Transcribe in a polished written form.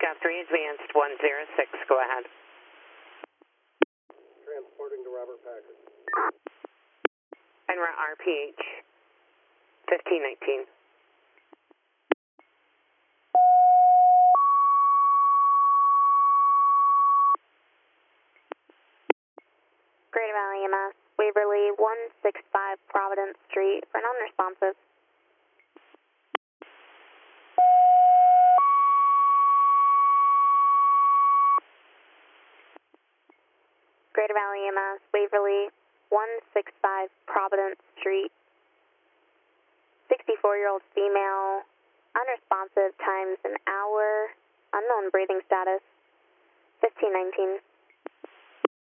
Got 3 advanced 106, go ahead. Transporting to Robert Packard. And we're RPH 1519. Greater Valley EMS, Waverly 165 Providence Street for non-responsive. Greater Valley EMS, Waverly 165 Providence Street. 64-year-old female, unresponsive, times an hour, unknown breathing status, 1519.